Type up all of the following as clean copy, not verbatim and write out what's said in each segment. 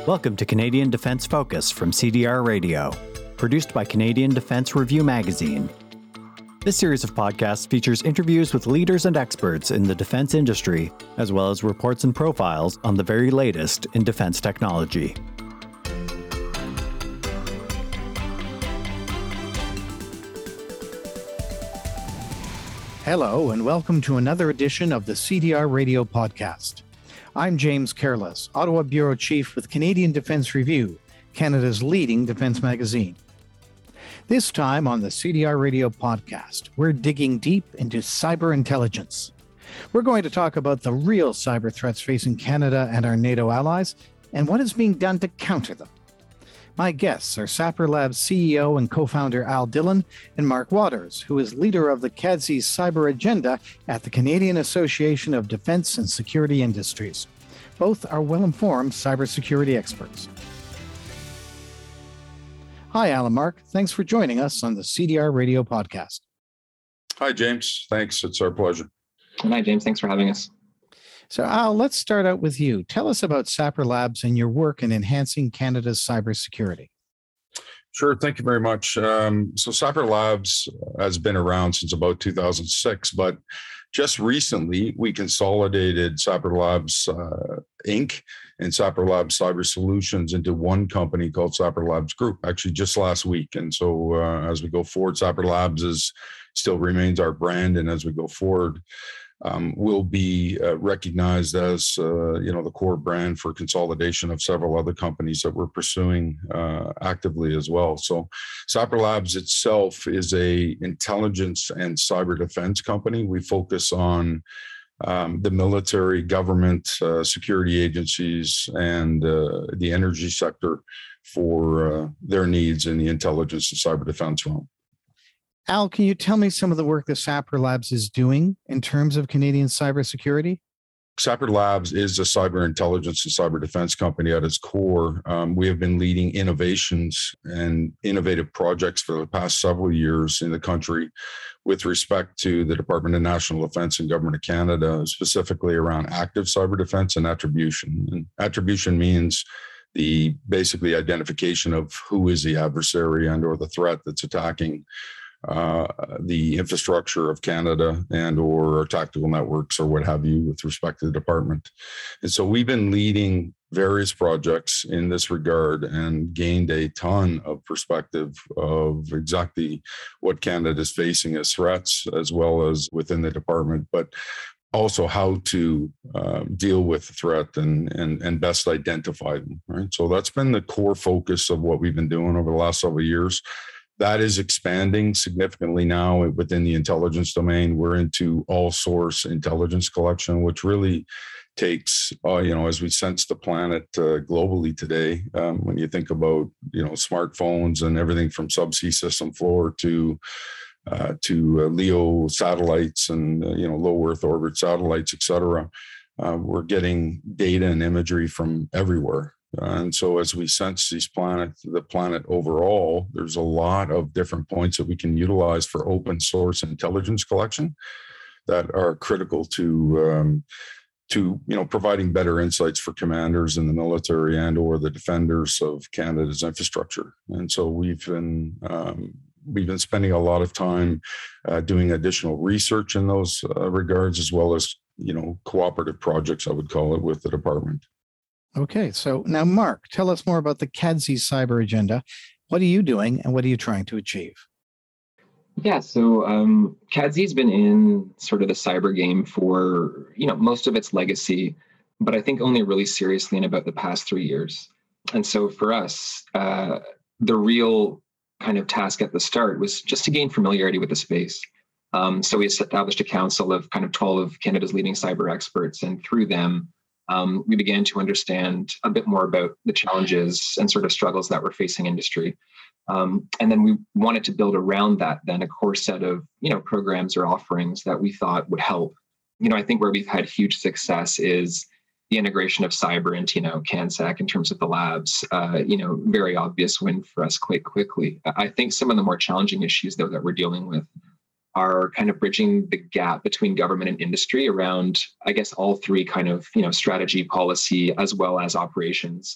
Welcome to Canadian Defence Focus from CDR Radio, produced by Canadian Defence Review magazine. This series of podcasts features interviews with leaders and experts in the defence industry, as well as reports and profiles on the very latest in defence technology. Hello, and welcome to another edition of the CDR Radio podcast. I'm James Careless, Ottawa Bureau Chief with Canadian Defence Review, Canada's leading defence magazine. This time on the CDR Radio podcast, we're digging deep into cyber intelligence. We're going to talk about the real cyber threats facing Canada and our NATO allies, and what is being done to counter them. My guests are Sapr Labs CEO and co-founder Al Dillon and Mark Waters, who is leader of the CADSI Cyber Agenda at the Canadian Association of Defence and Security Industries. Both are well-informed cybersecurity experts. Hi, Al and Mark. Thanks for joining us on the CDR Radio podcast. Hi, James. Thanks. It's our pleasure. Hi, James. Thanks for having us. So, Al, let's start out with you. Tell us about Sapr Labs and your work in enhancing Canada's cybersecurity. Sure. Thank you very much. So Sapr Labs has been around since about 2006, but just recently we consolidated Sapr Labs Inc. and Sapr Labs Cyber Solutions into one company called Sapr Labs Group, actually just last week. And so as we go forward, Sapr Labs still remains our brand. And as we go forward, will be recognized as, the core brand for consolidation of several other companies that we're pursuing actively as well. So Sapr Labs itself is a intelligence and cyber defense company. We focus on the military, government, security agencies, and the energy sector for their needs in the intelligence and cyber defense realm. Al, can you tell me some of the work that Sapr Labs is doing in terms of Canadian cybersecurity? Sapr Labs is a cyber intelligence and cyber defense company at its core. We have been leading innovations and innovative projects for the past several years in the country with respect to the Department of National Defence and Government of Canada, specifically around active cyber defense and attribution. And attribution means the basically identification of who is the adversary and or the threat that's attacking the infrastructure of Canada and or tactical networks or what have you with respect to the department. And so we've been leading various projects in this regard and gained a ton of perspective of exactly what Canada is facing as threats, as well as within the department, but also how to deal with the threat and best identify them, right? So that's been the core focus of what we've been doing over the last several years. That is expanding significantly now within the intelligence domain. We're into all source intelligence collection, which really takes, as we sense the planet globally today, when you think about, smartphones and everything from subsea system floor to LEO satellites and, low Earth orbit satellites, et cetera. We're getting data and imagery from everywhere. And so as we sense the planet overall, there's a lot of different points that we can utilize for open source intelligence collection that are critical to providing better insights for commanders in the military and or the defenders of Canada's infrastructure. And so we've been spending a lot of time doing additional research in those regards, as well as, cooperative projects, I would call it, with the department. Okay, so now, Mark, tell us more about the CADSI Cyber Agenda. What are you doing and what are you trying to achieve? Yeah, so CADSI has been in sort of the cyber game for, most of its legacy, but I think only really seriously in about the past 3 years. And so for us, the real kind of task at the start was just to gain familiarity with the space. So we established a council of kind of 12 of Canada's leading cyber experts, and through them, we began to understand a bit more about the challenges and sort of struggles that were facing industry. And then we wanted to build around that then a core set of, programs or offerings that we thought would help. I think where we've had huge success is the integration of cyber into, CANSAC in terms of the labs, very obvious win for us quite quickly. I think some of the more challenging issues, though, that we're dealing with are kind of bridging the gap between government and industry around, I guess, all three kind of, strategy, policy, as well as operations.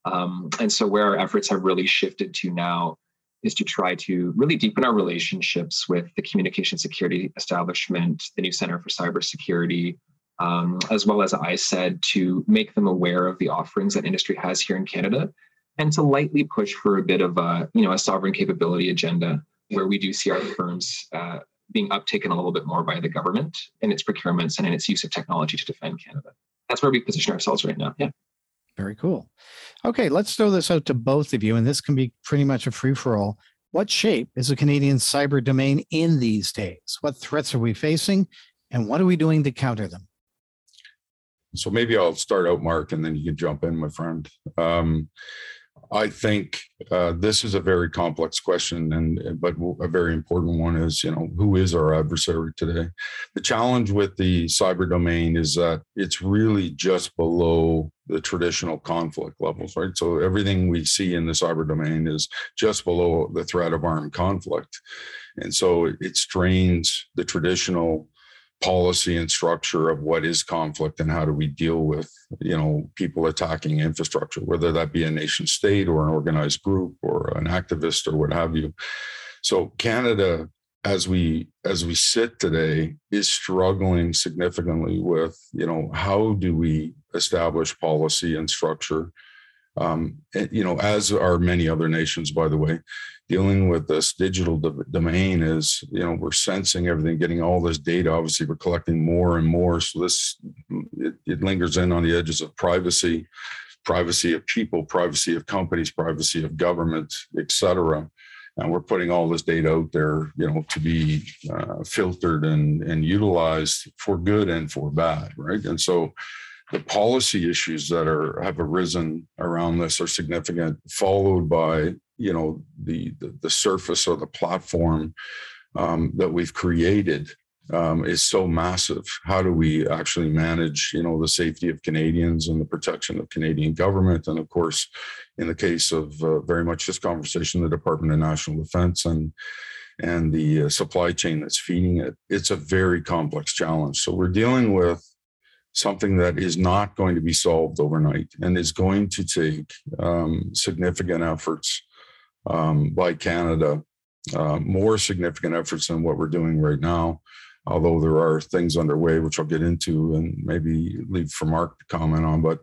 And so where our efforts have really shifted to now is to try to really deepen our relationships with the Communication Security Establishment, the new Center for Cybersecurity, as well as ICED, to make them aware of the offerings that industry has here in Canada, and to lightly push for a bit of a sovereign capability agenda, where we do see our firms being uptaken a little bit more by the government in its procurements and in its use of technology to defend Canada. That's where we position ourselves right now. Yeah. Very cool. Okay, let's throw this out to both of you, and this can be pretty much a free-for-all. What shape is the Canadian cyber domain in these days? What threats are we facing, and what are we doing to counter them? So maybe I'll start out, Mark, and then you can jump in, my friend. I think this is a very complex question, but a very important one is, who is our adversary today? The challenge with the cyber domain is that it's really just below the traditional conflict levels, right? So everything we see in the cyber domain is just below the threat of armed conflict. And so it strains the traditional policy and structure of what is conflict and how do we deal with people attacking infrastructure, whether that be a nation state or an organized group or an activist or what have you. So Canada, as we sit today, is struggling significantly with how do we establish policy and structure, as are many other nations, by the way. Dealing with this digital domain is, we're sensing everything, getting all this data. Obviously, we're collecting more and more. So it lingers in on the edges of privacy of people, privacy of companies, privacy of government, et cetera. And we're putting all this data out there, to be filtered and utilized for good and for bad, right? And so the policy issues that have arisen around this are significant, followed by the surface of the platform that we've created is so massive. How do we actually manage the safety of Canadians and the protection of Canadian government, and of course, in the case of very much this conversation, the Department of National Defence and the supply chain that's feeding it? It's a very complex challenge. So we're dealing with something that is not going to be solved overnight and is going to take significant efforts by Canada, more significant efforts than what we're doing right now, although there are things underway, which I'll get into and maybe leave for Mark to comment on. But,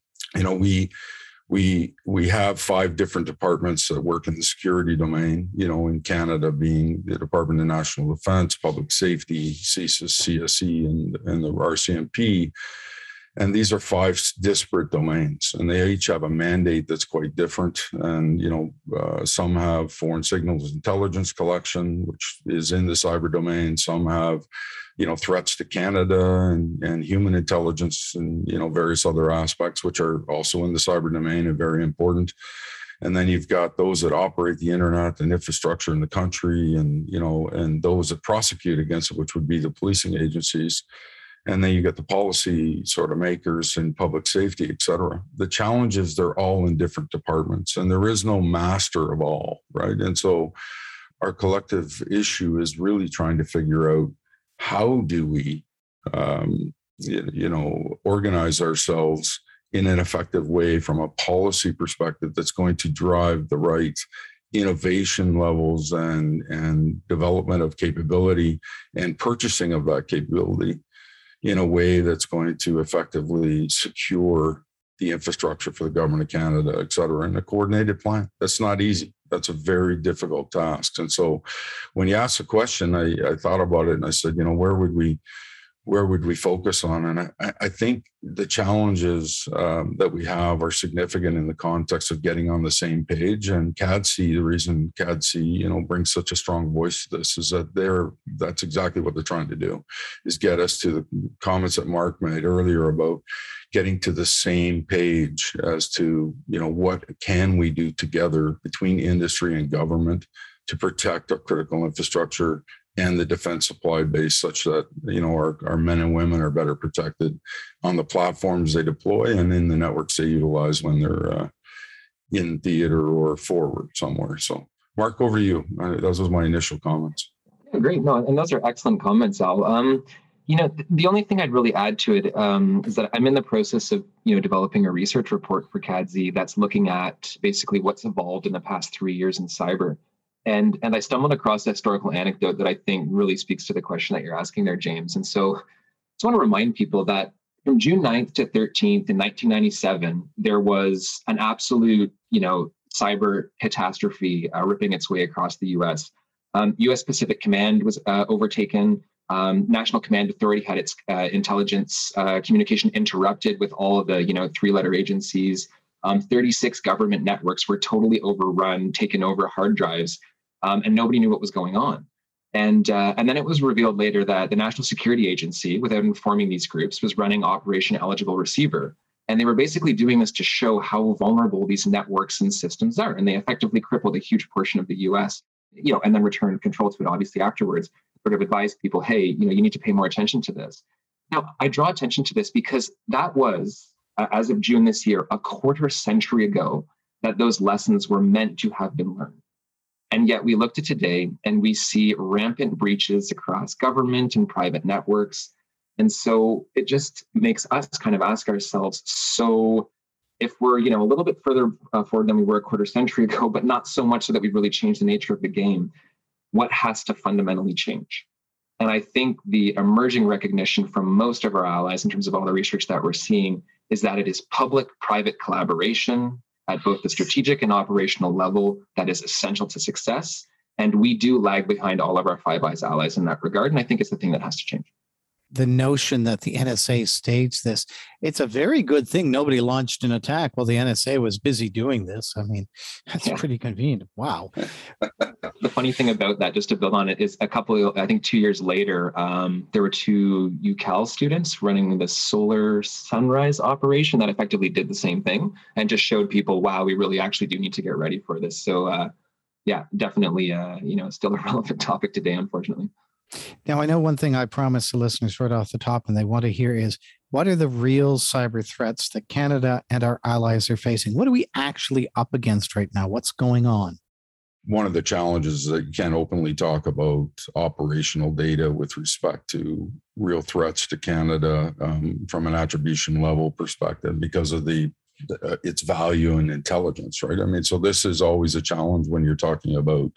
we have 5 different departments that work in the security domain, in Canada, being the Department of National Defence, Public Safety, CSIS, CSE, and the RCMP. And these are 5 disparate domains, and they each have a mandate that's quite different. And, some have foreign signals intelligence collection, which is in the cyber domain. Some have, threats to Canada and human intelligence and, various other aspects, which are also in the cyber domain and very important. And then you've got those that operate the internet and infrastructure in the country, and, and those that prosecute against it, which would be the policing agencies. And then you get the policy sort of makers and public safety, et cetera. The challenge is they're all in different departments, and there is no master of all, right? And so our collective issue is really trying to figure out, how do we, organize ourselves in an effective way from a policy perspective that's going to drive the right innovation levels and development of capability and purchasing of that capability in a way that's going to effectively secure the infrastructure for the government of Canada, et cetera, in a coordinated plan. That's not easy. That's a very difficult task. And so when you asked the question, I thought about it and I said, where would we focus on? And I think the challenges that we have are significant in the context of getting on the same page. And CADC, the reason CADC, brings such a strong voice to this is that that's exactly what they're trying to do, is get us to the comments that Mark made earlier about getting to the same page as to, what can we do together between industry and government to protect our critical infrastructure and the defense supply base, such that our men and women are better protected on the platforms they deploy and in the networks they utilize when they're in theater or forward somewhere. So, Mark, over to you. Those was my initial comments. Yeah, great. No, and those are excellent comments, Al. The only thing I'd really add to it is that I'm in the process of, developing a research report for CADZ that's looking at basically what's evolved in the past 3 years in cyber. And I stumbled across a historical anecdote that I think really speaks to the question that you're asking there, James. And so I just want to remind people that from June 9th to 13th in 1997, there was an absolute, cyber catastrophe ripping its way across the U.S. U.S. Pacific Command was overtaken. National Command Authority had its intelligence communication interrupted with all of the, three-letter agencies. 36 government networks were totally overrun, taken over hard drives, and nobody knew what was going on. And then it was revealed later that the National Security Agency, without informing these groups, was running Operation Eligible Receiver. And they were basically doing this to show how vulnerable these networks and systems are. And they effectively crippled a huge portion of the US, and then returned control to it, obviously, afterwards, sort of advised people, hey, you need to pay more attention to this. Now, I draw attention to this because that was, as of June this year, a quarter century ago that those lessons were meant to have been learned. And yet we look to today and we see rampant breaches across government and private networks. And so it just makes us kind of ask ourselves, so if we're, a little bit further forward than we were a quarter century ago, but not so much so that we've really changed the nature of the game, what has to fundamentally change? And I think the emerging recognition from most of our allies in terms of all the research that we're seeing is that it is public-private collaboration at both the strategic and operational level that is essential to success. And we do lag behind all of our Five Eyes allies in that regard. And I think it's the thing that has to change. The notion that the NSA staged this, it's a very good thing nobody launched an attack while the NSA was busy doing this. I mean, that's pretty convenient. Wow. The funny thing about that, just to build on it, is I think 2 years later, there were two UCal students running the Solar Sunrise operation that effectively did the same thing and just showed people, wow, we really actually do need to get ready for this. So definitely, still a relevant topic today, unfortunately. Now, I know one thing I promised the listeners right off the top, and they want to hear is, what are the real cyber threats that Canada and our allies are facing? What are we actually up against right now? What's going on? One of the challenges is that you can't openly talk about operational data with respect to real threats to Canada from an attribution level perspective because of its value and intelligence, right? I mean, so this is always a challenge when you're talking about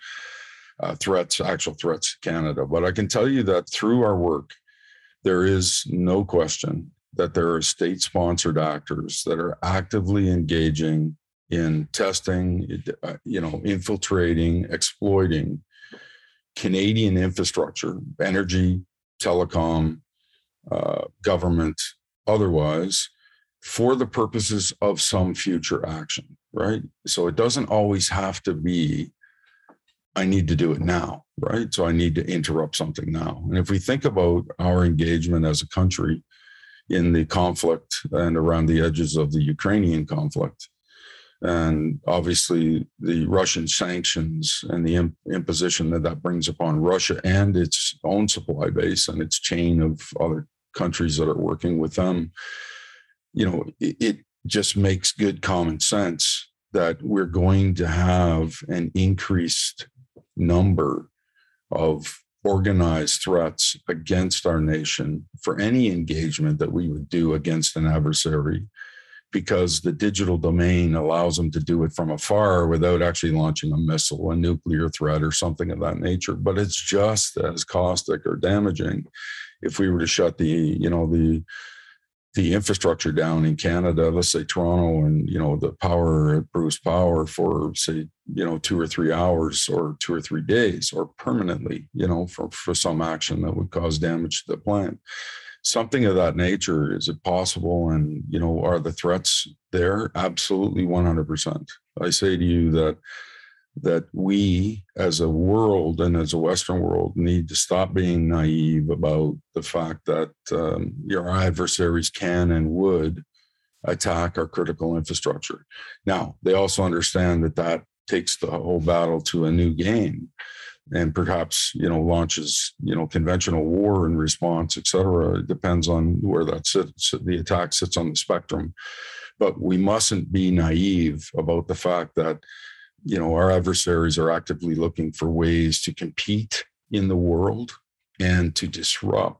actual threats to Canada. But I can tell you that through our work, there is no question that there are state-sponsored actors that are actively engaging in testing, infiltrating, exploiting Canadian infrastructure, energy, telecom, government, otherwise, for the purposes of some future action, right? So it doesn't always have to be, I need to do it now, right? So I need to interrupt something now. And if we think about our engagement as a country in the conflict and around the edges of the Ukrainian conflict, and obviously the Russian sanctions and the imposition that brings upon Russia and its own supply base and its chain of other countries that are working with them, it just makes good common sense that we're going to have an increased number of organized threats against our nation for any engagement that we would do against an adversary, because the digital domain allows them to do it from afar without actually launching a missile, a nuclear threat, or something of that nature. But it's just as caustic or damaging if we were to shut the infrastructure down in Canada, let's say Toronto, and the power at Bruce Power for, say, 2 or 3 hours or 2 or 3 days, or permanently, for some action that would cause damage to the plant. Something of that nature, is it possible? And, are the threats there? Absolutely 100%. I say to you that we as a world and as a Western world need to stop being naive about the fact that your adversaries can and would attack our critical infrastructure. Now, they also understand that takes the whole battle to a new game, and perhaps, launches, conventional war in response, et cetera. It depends on where that sits, the attack sits on the spectrum. But we mustn't be naive about the fact that, our adversaries are actively looking for ways to compete in the world and to disrupt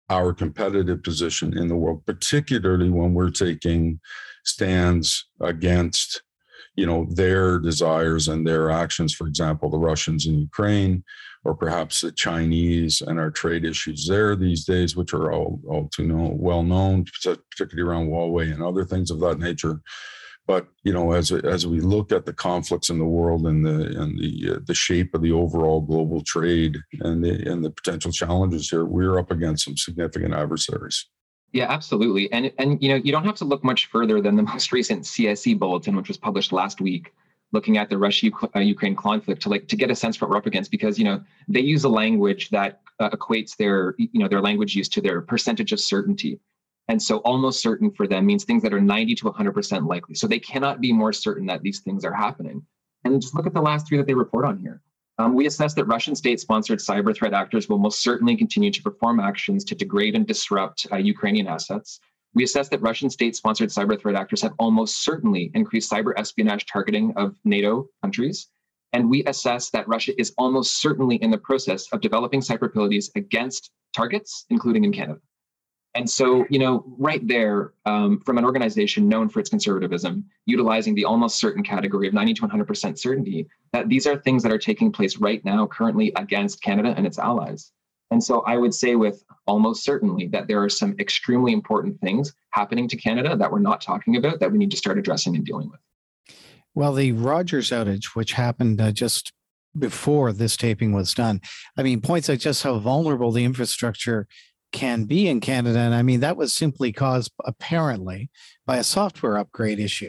our competitive position in the world, particularly when we're taking stands against, their desires and their actions. For example, the Russians in Ukraine, or perhaps the Chinese and our trade issues there these days, which are all too well known, particularly around Huawei and other things of that nature. But as we look at the conflicts in the world and the shape of the overall global trade and the potential challenges here, we're up against some significant adversaries. Yeah, absolutely. And you don't have to look much further than the most recent CSE bulletin, which was published last week, looking at the Russia-Ukraine conflict to get a sense for what we're up against, because they use a language that equates their language use to their percentage of certainty. And so almost certain for them means things that are 90 to 100% likely. So they cannot be more certain that these things are happening. And just look at the last three that they report on here. We assess that Russian state-sponsored cyber threat actors will most certainly continue to perform actions to degrade and disrupt Ukrainian assets. We assess that Russian state-sponsored cyber threat actors have almost certainly increased cyber espionage targeting of NATO countries. And we assess that Russia is almost certainly in the process of developing cyber capabilities against targets, including in Canada. And so, right there, from an organization known for its conservatism, utilizing the almost certain category of 90 to 100% certainty, that these are things that are taking place right now, currently against Canada and its allies. And so I would say with almost certainly that there are some extremely important things happening to Canada that we're not talking about that we need to start addressing and dealing with. Well, the Rogers outage, which happened just before this taping was done, points out just how vulnerable the infrastructure can be in Canada. And that was simply caused apparently by a software upgrade issue.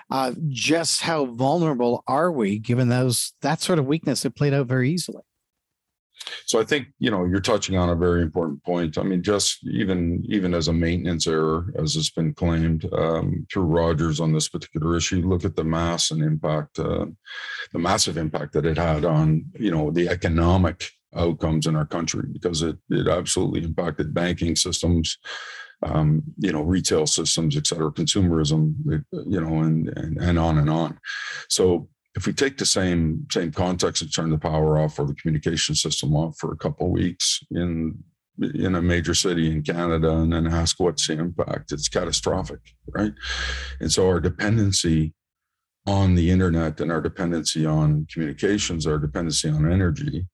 Just how vulnerable are we given that sort of weakness that played out very easily? So I think, you're touching on a very important point. Just even as a maintenance error, as it's been claimed through Rogers on this particular issue, look at the mass and impact, the massive impact that it had on, the economic outcomes in our country, because it absolutely impacted banking systems, retail systems, et cetera, consumerism, and on and on. So if we take the same context and turn the power off or the communication system off for a couple of weeks in a major city in Canada and then ask what's the impact, it's catastrophic, right? And so our dependency on the internet and our dependency on communications, our dependency on energy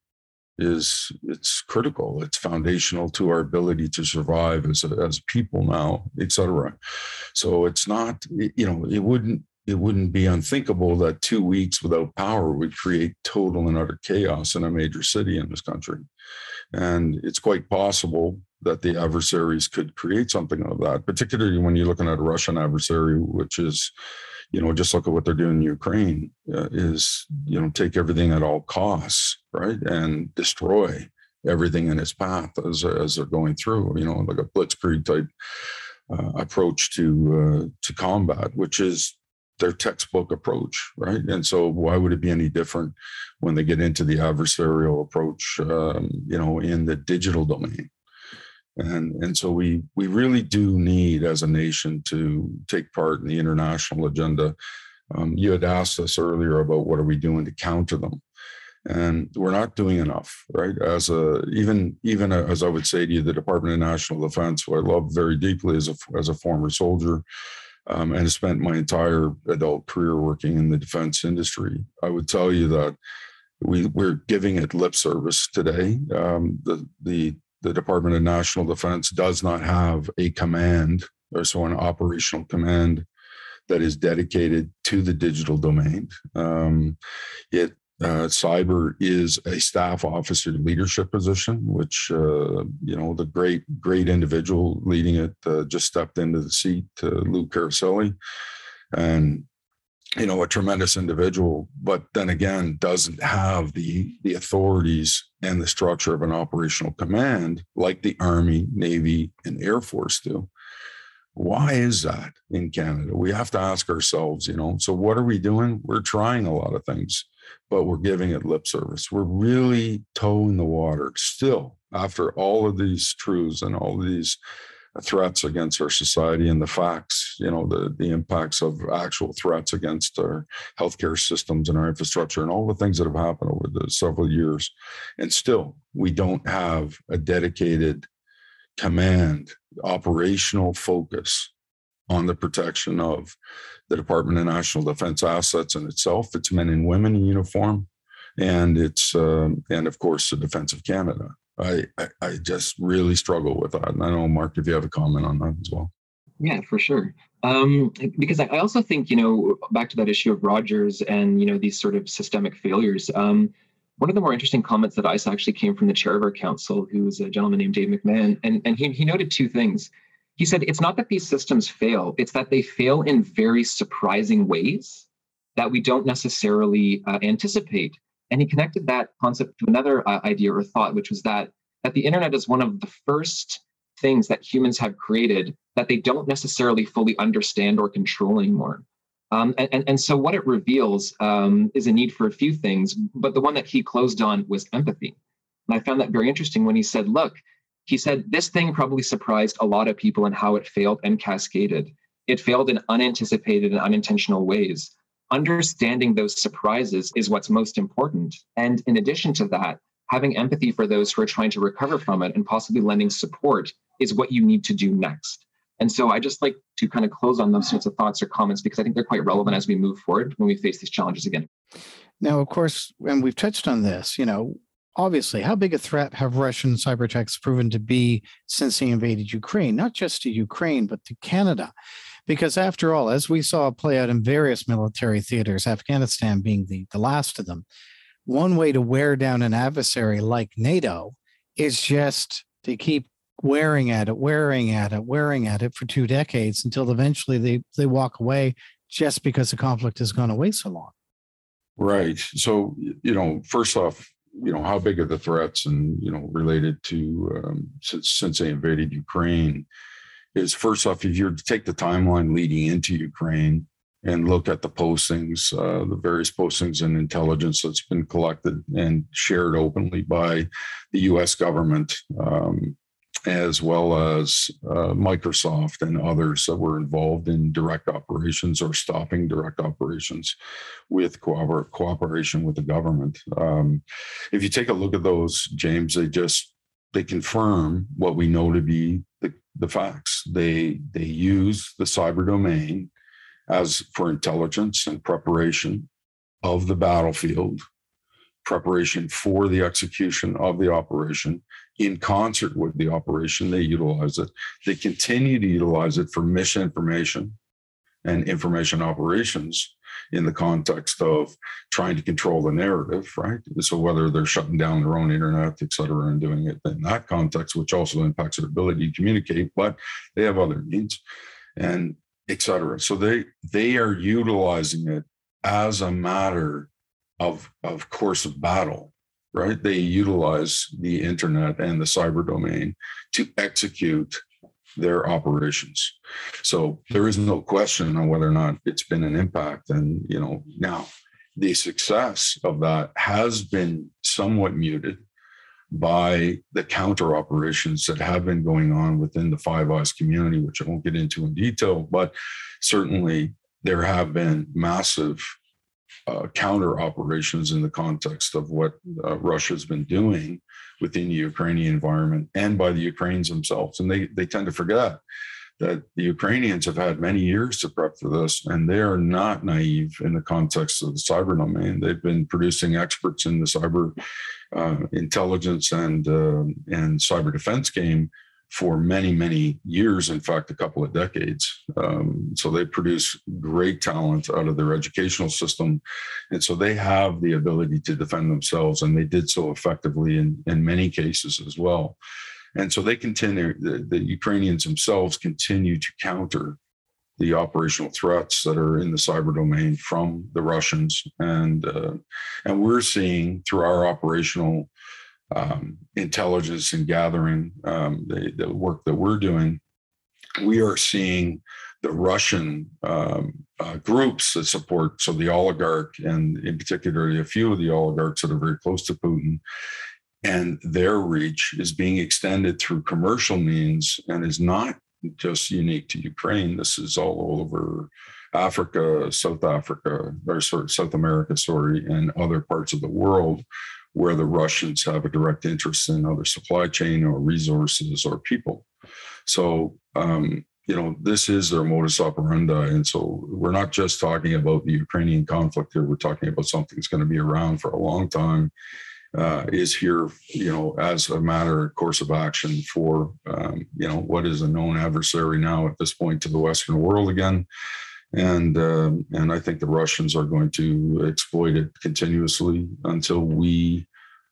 it's critical. It's foundational to our ability to survive as people now, et cetera. So it's not, it wouldn't be unthinkable that 2 weeks without power would create total and utter chaos in a major city in this country. And it's quite possible that the adversaries could create something of that, particularly when you're looking at a Russian adversary, which is, just look at what they're doing in Ukraine, take everything at all costs, right? And destroy everything in its path as they're going through, like a blitzkrieg type approach to combat, which is their textbook approach, right? And so why would it be any different when they get into the adversarial approach, in the digital domain? And so we really do need, as a nation, to take part in the international agenda. You had asked us earlier about what are we doing to counter them, and we're not doing enough, right? Even as I would say to you, the Department of National Defense, who I love very deeply as a former soldier, and have spent my entire adult career working in the defense industry, I would tell you that we're giving it lip service today. The Department of National Defense does not have a command, or so an operational command that is dedicated to the digital domain. Cyber is a staff officer leadership position, which, the great individual leading it just stepped into the seat, Lou Caroselli, and, a tremendous individual, but then again, doesn't have the authorities and the structure of an operational command like the Army, Navy, and Air Force do. Why is that in Canada? We have to ask ourselves, so what are we doing? We're trying a lot of things, but we're giving it lip service. We're really toeing the water still after all of these truths and all of these threats against our society and the facts, the impacts of actual threats against our healthcare systems and our infrastructure and all the things that have happened over the several years. And still, we don't have a dedicated command, operational focus on the protection of the Department of National Defense assets in itself, its men and women in uniform, and it's and of course the defense of Canada. I just really struggle with that. And I know, Mark, if you have a comment on that as well. Yeah, for sure. Because I also think, back to that issue of Rogers and, these sort of systemic failures. One of the more interesting comments that I saw actually came from the chair of our council, who is a gentleman named Dave McMahon. And he noted two things. He said, it's not that these systems fail, it's that they fail in very surprising ways that we don't necessarily anticipate. And he connected that concept to another idea or thought, which was that the internet is one of the first things that humans have created that they don't necessarily fully understand or control anymore. And so what it reveals is a need for a few things, but the one that he closed on was empathy. And I found that very interesting when he said, look, he said, this thing probably surprised a lot of people in how it failed and cascaded. It failed in unanticipated and unintentional ways. Understanding those surprises is what's most important. And in addition to that, having empathy for those who are trying to recover from it and possibly lending support is what you need to do next. And so I just like to kind of close on those sorts of thoughts or comments because I think they're quite relevant as we move forward when we face these challenges again. Now, of course, and we've touched on this, obviously, how big a threat have Russian cyber attacks proven to be since they invaded Ukraine, not just to Ukraine, but to Canada? Because after all, as we saw play out in various military theaters, Afghanistan being the last of them, one way to wear down an adversary like NATO is just to keep wearing at it for 2 decades until eventually they walk away just because the conflict has gone away so long. Right. So, first off, how big are the threats and, related to since they invaded Ukraine is first off, if you take the timeline leading into Ukraine and look at the postings, the various postings and intelligence that's been collected and shared openly by the U.S. government, as well as Microsoft and others that were involved in direct operations or stopping direct operations with cooperation with the government. If you take a look at those, James, they confirm what we know to be the facts. They use the cyber domain as for intelligence and preparation of the battlefield, preparation for the execution of the operation. In concert with the operation, they utilize it. They continue to utilize it for misinformation and information operations in the context of trying to control the narrative, right? So whether they're shutting down their own internet, et cetera, and doing it in that context, which also impacts their ability to communicate, but they have other needs, and et cetera. So they are utilizing it as a matter of course of battle, right? They utilize the internet and the cyber domain to execute their operations. So there is no question on whether or not it's been an impact. And, now the success of that has been somewhat muted by the counter operations that have been going on within the Five Eyes community, which I won't get into in detail, but certainly there have been massive counter operations in the context of what Russia's been doing within the Ukrainian environment and by the Ukrainians themselves. And they tend to forget that the Ukrainians have had many years to prep for this, and they are not naive in the context of the cyber domain. They've been producing experts in the cyber intelligence and cyber defense game for many, many years, in fact, a couple of decades. So they produce great talent out of their educational system. And so they have the ability to defend themselves, and they did so effectively in many cases as well. And so they continue, the Ukrainians themselves continue to counter the operational threats that are in the cyber domain from the Russians. And we're seeing through our operational intelligence and gathering, the work that we're doing, we are seeing the Russian groups that support, so the oligarch, and in particular, a few of the oligarchs that are very close to Putin, and their reach is being extended through commercial means and is not just unique to Ukraine. This is all over Africa, South America, and other parts of the world, where the Russians have a direct interest in other supply chain or resources or people. So, this is their modus operandi. And so we're not just talking about the Ukrainian conflict here. We're talking about something that's going to be around for a long time, is here, as a matter of course of action for, what is a known adversary now at this point to the Western world again. And I think the Russians are going to exploit it continuously until we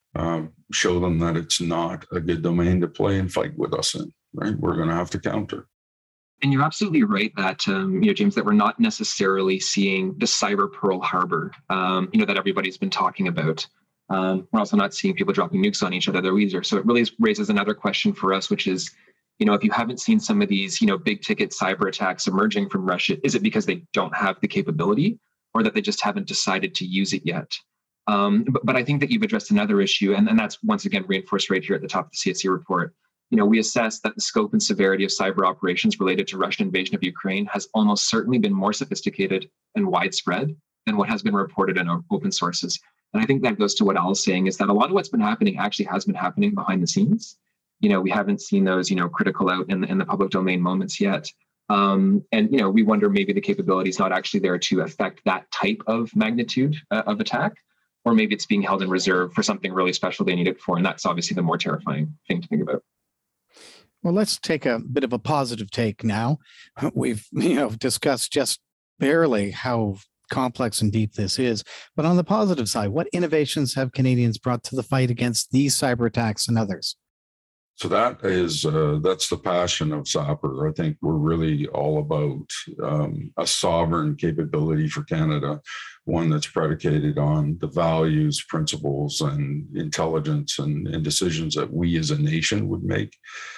show them that it's not a good domain to play and fight with us in, right? We're going to have to counter. And you're absolutely right that, James, that we're not necessarily seeing the cyber Pearl Harbor, that everybody's been talking about. We're also not seeing people dropping nukes on each other either. So it really raises another question for us, which is, if you haven't seen some of these, big ticket cyber attacks emerging from Russia, is it because they don't have the capability or that they just haven't decided to use it yet? But I think that you've addressed another issue, and that's once again reinforced right here at the top of the CSC report. We assess that the scope and severity of cyber operations related to Russian invasion of Ukraine has almost certainly been more sophisticated and widespread than what has been reported in open sources. And I think that goes to what Al's saying, is that a lot of what's been happening actually has been happening behind the scenes. We haven't seen those, critical out in the public domain moments yet. And we wonder maybe the capability is not actually there to affect that type of magnitude of attack, or maybe it's being held in reserve for something really special they need it for. And that's obviously the more terrifying thing to think about. Well, let's take a bit of a positive take now. We've, discussed just barely how complex and deep this is. But on the positive side, what innovations have Canadians brought to the fight against these cyber attacks and others? So that's the passion of SAPR. I think we're really all about a sovereign capability for Canada, one that's predicated on the values, principles, and intelligence and decisions that we as a nation would make.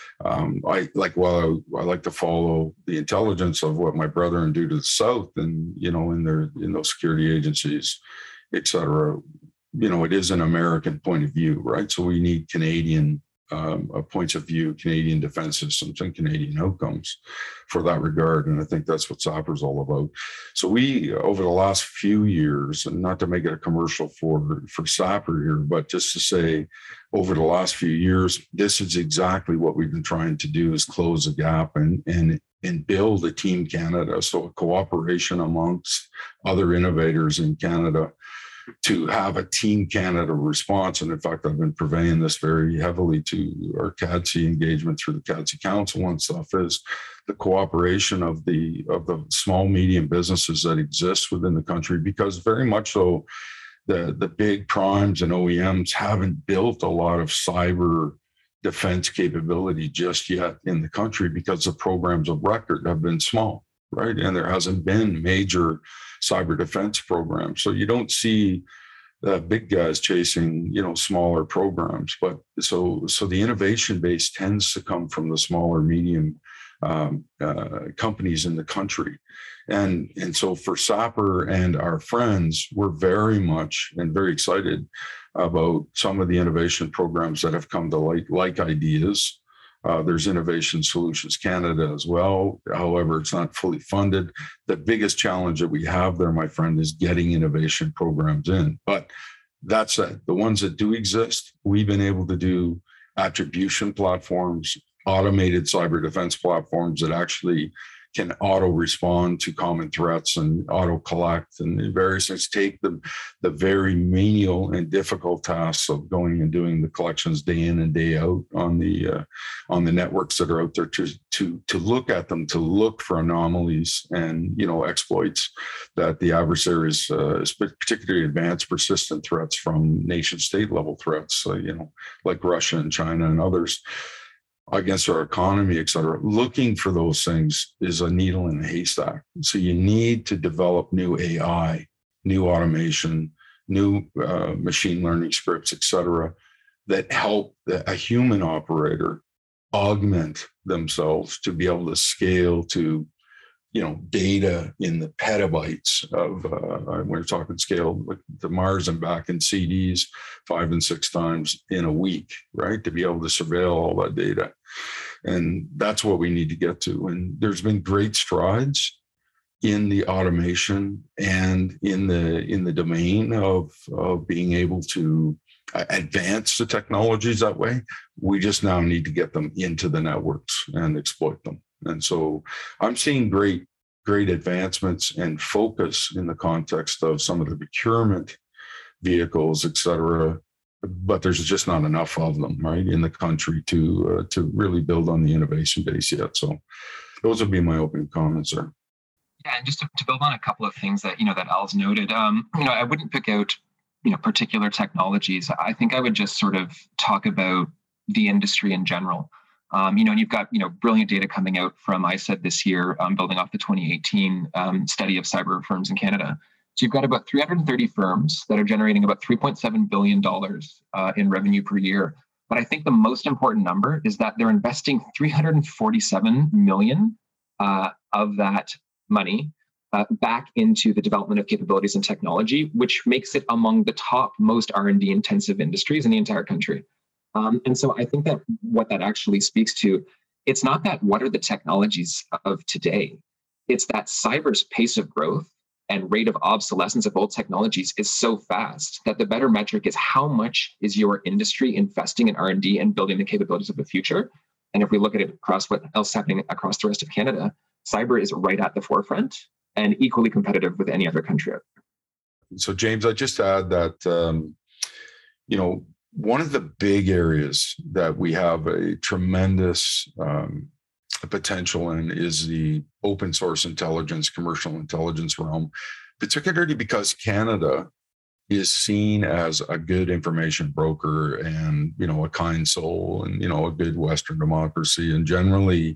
I like to follow the intelligence of what my brethren do to the south, and in those security agencies, et cetera. It is an American point of view, right? So we need Canadian points of view, Canadian defense systems, and Canadian outcomes for that regard. And I think that's what SAPR is all about. So we, over the last few years, and not to make it a commercial for SAPR here, but just to say, over the last few years, this is exactly what we've been trying to do, is close the gap and build a Team Canada. So a cooperation amongst other innovators in Canada to have a Team Canada response. And in fact, I've been purveying this very heavily to our CADC engagement through the CADC Council and stuff, is the cooperation of the small, medium businesses that exist within the country, because very much so the big primes and OEMs haven't built a lot of cyber defense capability just yet in the country, because the programs of record have been small, right? And there hasn't been major cyber defense programs. So you don't see the big guys chasing, smaller programs. But so the innovation base tends to come from the smaller, medium companies in the country. And so for SAPR and our friends, we're very much and very excited about some of the innovation programs that have come to light, like ideas. There's Innovation Solutions Canada as well. However, it's not fully funded. The biggest challenge that we have there, my friend, is getting innovation programs in. But that said, the ones that do exist, we've been able to do attribution platforms, automated cyber defense platforms that actually can auto-respond to common threats and auto-collect and various things, take the very menial and difficult tasks of going and doing the collections day in and day out on the networks that are out there to look at them, to look for anomalies and exploits that the adversaries, particularly advanced persistent threats from nation-state level threats, like Russia and China and others, against our economy, et cetera. Looking for those things is a needle in a haystack. So you need to develop new AI, new automation, new machine learning scripts, et cetera, that help a human operator augment themselves to be able to scale to, data in the petabytes of, we're talking scale like to Mars and back in CDs 5 and 6 times in a week, right? To be able to surveil all that data. And that's what we need to get to. And there's been great strides in the automation and in the domain of being able to advance the technologies that way. We just now need to get them into the networks and exploit them. And so I'm seeing great advancements and focus in the context of some of the procurement vehicles, et cetera. But there's just not enough of them, right, in the country to really build on the innovation base yet. So those would be my opening comments there. Yeah, and just to build on a couple of things that that Al's noted, I wouldn't pick out particular technologies. I think I would just sort of talk about the industry in general. And you've got brilliant data coming out from ISED this year, building off the 2018 study of cyber firms in Canada. So you've got about 330 firms that are generating about $3.7 billion in revenue per year. But I think the most important number is that they're investing $347 million of that money back into the development of capabilities and technology, which makes it among the top most R&D intensive industries in the entire country. And so I think that what that actually speaks to, it's not that what are the technologies of today, it's that cyber's pace of growth and rate of obsolescence of old technologies is so fast that the better metric is how much is your industry investing in R&D and building the capabilities of the future. And if we look at it across what else is happening across the rest of Canada, cyber is right at the forefront and equally competitive with any other country out there. So James, I just add that, one of the big areas that we have a tremendous potential in is the open source intelligence, commercial intelligence realm, particularly because Canada is seen as a good information broker and, a kind soul and, a good Western democracy and generally,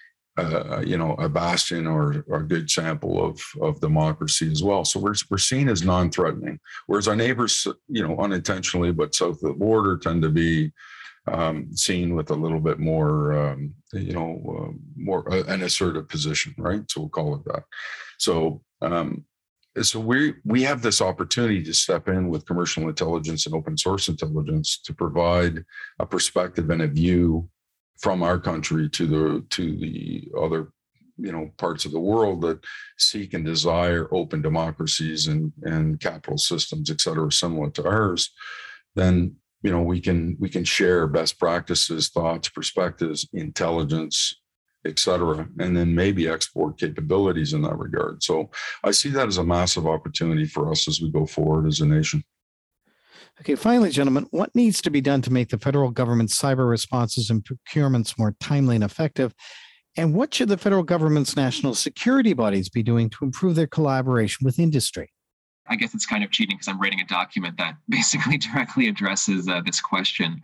a bastion or a good sample of democracy as well. So we're seen as non-threatening, whereas our neighbors, unintentionally, but south of the border tend to be seen with a little bit more, more an assertive position, right? So we'll call it that. So, we have this opportunity to step in with commercial intelligence and open source intelligence to provide a perspective and a view from our country to the other, parts of the world that seek and desire open democracies and capital systems, et cetera, similar to ours. Then we can share best practices, thoughts, perspectives, intelligence, et cetera, and then maybe export capabilities in that regard. So I see that as a massive opportunity for us as we go forward as a nation. Okay, finally, gentlemen, what needs to be done to make the federal government's cyber responses and procurements more timely and effective? And what should the federal government's national security bodies be doing to improve their collaboration with industry? I guess it's kind of cheating because I'm writing a document that basically directly addresses this question.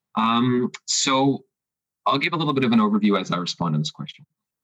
So I'll give a little bit of an overview as I respond to this question.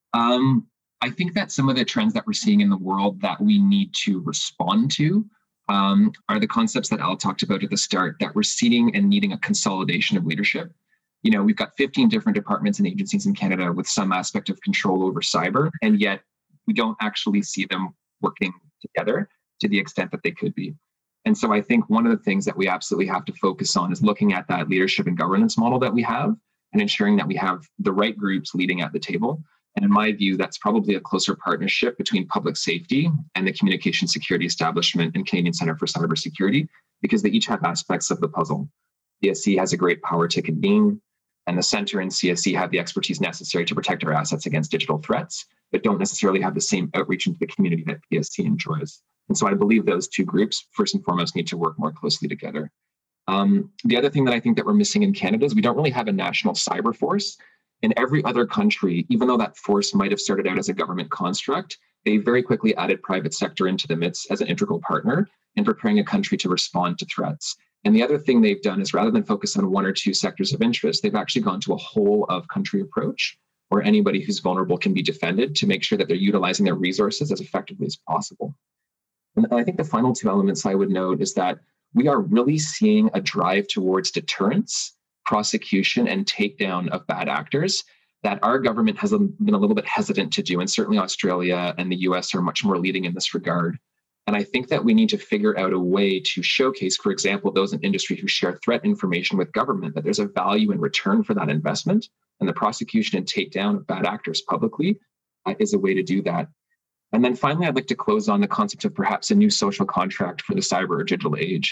I think that some of the trends that we're seeing in the world that we need to respond to are the concepts that Al talked about at the start, that we're seeing and needing a consolidation of leadership. We've got 15 different departments and agencies in Canada with some aspect of control over cyber, and yet we don't actually see them working together to the extent that they could be. And so I think one of the things that we absolutely have to focus on is looking at that leadership and governance model that we have and ensuring that we have the right groups leading at the table. And in my view, that's probably a closer partnership between public safety and the Communication Security Establishment and Canadian Centre for Cybersecurity, because they each have aspects of the puzzle. CSC has a great power to convene, and the Centre and CSC have the expertise necessary to protect our assets against digital threats, but don't necessarily have the same outreach into the community that PSC enjoys. And so I believe those two groups, first and foremost, need to work more closely together. The other thing that I think that we're missing in Canada is we don't really have a national cyber force. In every other country, even though that force might have started out as a government construct, they very quickly added private sector into the midst as an integral partner in preparing a country to respond to threats. And the other thing they've done is rather than focus on one or two sectors of interest, they've actually gone to a whole of country approach where anybody who's vulnerable can be defended to make sure that they're utilizing their resources as effectively as possible. And I think the final two elements I would note is that we are really seeing a drive towards deterrence, prosecution, and takedown of bad actors that our government has been a little bit hesitant to do. And certainly Australia and the US are much more leading in this regard. And I think that we need to figure out a way to showcase, for example, those in industry who share threat information with government, that there's a value in return for that investment. And the prosecution and takedown of bad actors publicly is a way to do that. And then finally, I'd like to close on the concept of perhaps a new social contract for the cyber or digital age.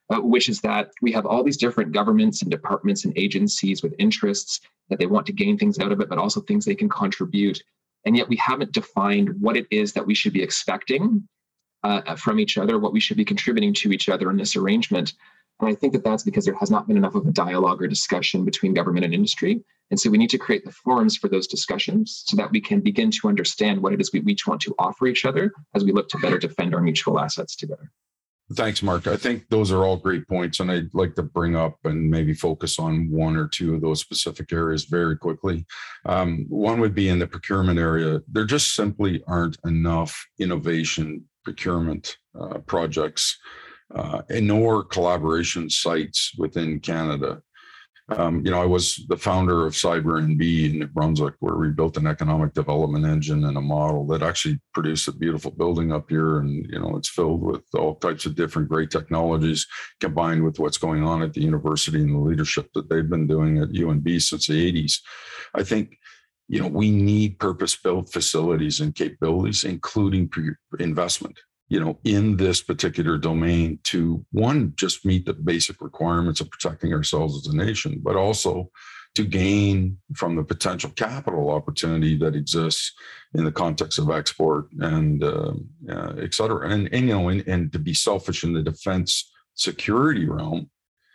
which is that we have all these different governments and departments and agencies with interests that they want to gain things out of it, but also things they can contribute. And yet we haven't defined what it is that we should be expecting from each other, what we should be contributing to each other in this arrangement. And I think that that's because there has not been enough of a dialogue or discussion between government and industry. And so we need to create the forums for those discussions so that we can begin to understand what it is we each want to offer each other as we look to better defend our mutual assets together. Thanks, Mark. I think those are all great points, and I'd like to bring up and maybe focus on one or two of those specific areas very quickly. One would be in the procurement area. There just simply aren't enough innovation procurement projects nor collaboration sites within Canada. I was the founder of Cyber NB in New Brunswick, where we built an economic development engine and a model that actually produced a beautiful building up here. And, it's filled with all types of different great technologies combined with what's going on at the university and the leadership that they've been doing at UNB since the 80s. I think, we need purpose-built facilities and capabilities, including investment, in this particular domain to, one, just meet the basic requirements of protecting ourselves as a nation, but also to gain from the potential capital opportunity that exists in the context of export and et cetera. And to be selfish in the defense security realm,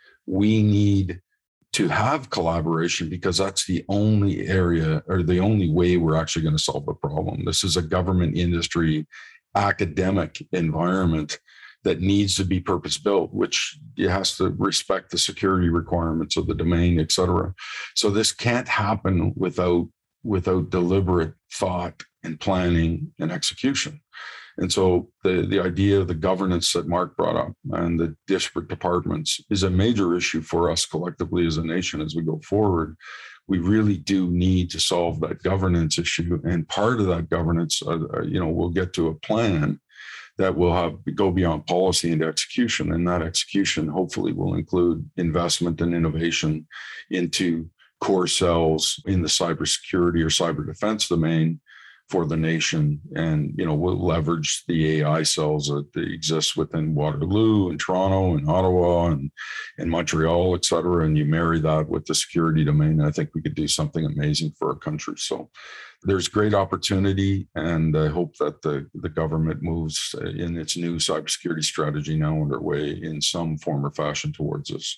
we need to have collaboration because that's the only area or the only way we're actually going to solve the problem. This is a government industry academic environment that needs to be purpose-built, which has to respect the security requirements of the domain, et cetera. So this can't happen without deliberate thought and planning and execution. And so the idea of the governance that Mark brought up and the disparate departments is a major issue for us collectively as a nation as we go forward. We really do need to solve that governance issue. And part of that governance, we'll get to a plan that will go beyond policy into execution. And that execution hopefully will include investment and innovation into core cells in the cybersecurity or cyber defense domain for the nation. And, we'll leverage the AI cells that exist within Waterloo and Toronto and Ottawa and Montreal, et cetera. And you marry that with the security domain, and I think we could do something amazing for our country. So there's great opportunity, and I hope that the government moves in its new cybersecurity strategy now underway in some form or fashion towards this.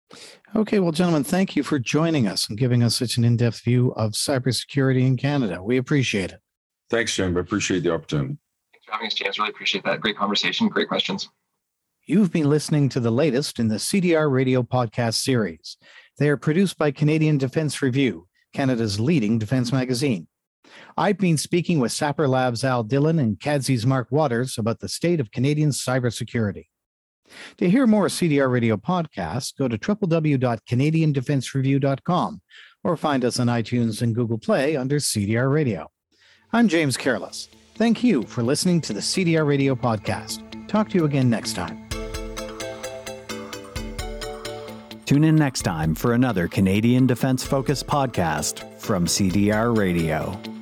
Okay, well, gentlemen, thank you for joining us and giving us such an in-depth view of cybersecurity in Canada. We appreciate it. Thanks, Jim. I appreciate the opportunity. Thanks for having us, James. Really appreciate that. Great conversation. Great questions. You've been listening to the latest in the CDR Radio podcast series. They are produced by Canadian Defense Review, Canada's leading defense magazine. I've been speaking with Sapper Labs' Al Dillon and CADSI's Mark Waters about the state of Canadian cybersecurity. To hear more CDR Radio podcasts, go to www.canadiandefensereview.com or find us on iTunes and Google Play under CDR Radio. I'm James Careless. Thank you for listening to the CDR Radio podcast. Talk to you again next time. Tune in next time for another Canadian Defense-focused podcast from CDR Radio.